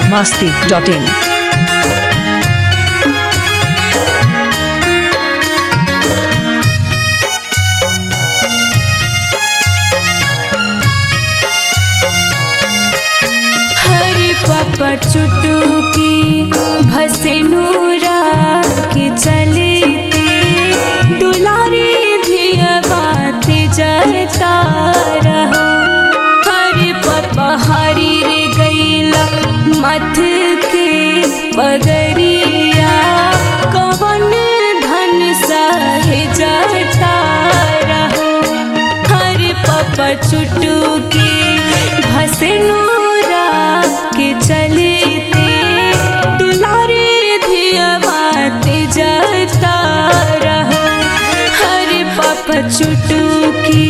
biharmasti.in पापा चुटकी भसे नूरा के चलते दुलारे धिया बात जाता रहो। हरे पापा हरी रे गैला मथ के पगरिया कवन धन सहे जाता रहो। हरे पापा चुटकी भसे नूरा के चलते दुलारे धिया बात जाता रहो। हरे पापा चुटकी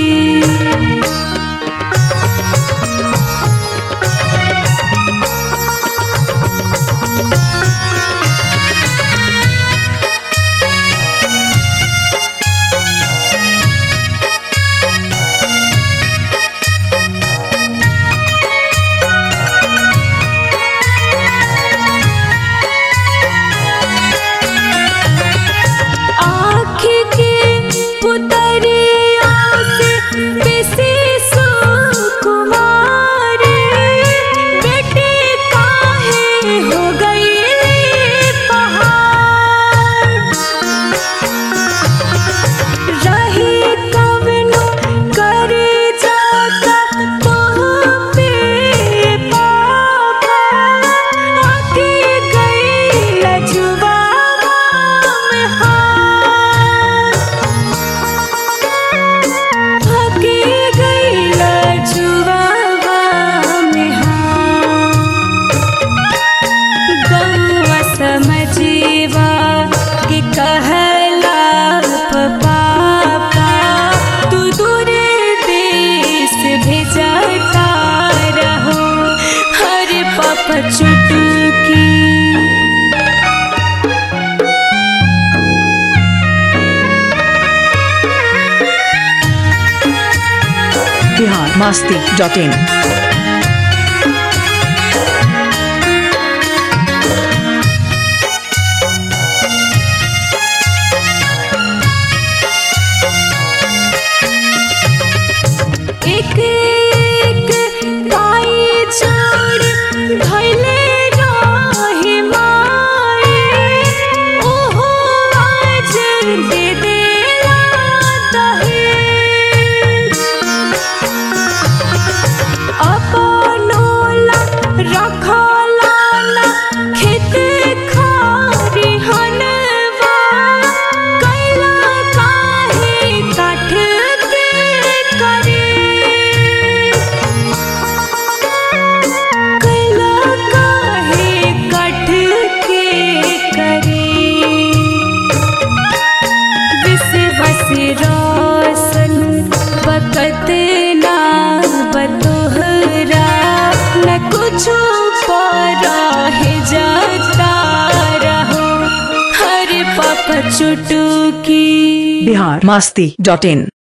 चुटकी biharmasti.in चुटकी biharmasti.in